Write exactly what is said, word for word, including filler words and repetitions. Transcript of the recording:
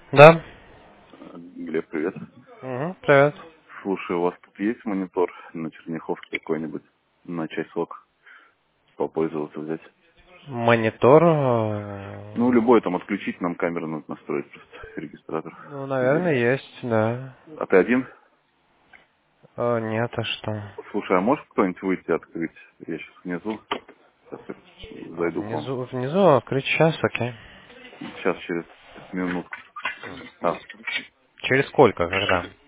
Да. Глеб, привет. Угу, привет. Слушай, у вас тут есть монитор на Черняховской какой-нибудь на часок попользоваться взять? Монитор. э, Ну, любой там отключить, нам камеру надо настроить просто, регистратор. Ну, Или... наверное, есть, да. А ты один? О, нет, а что? Слушай, а может кто-нибудь выйти открыть? Я сейчас внизу, сейчас я зайду к вам. Внизу, внизу открыть сейчас, окей. Сейчас через минутку. А, Через сколько, когда?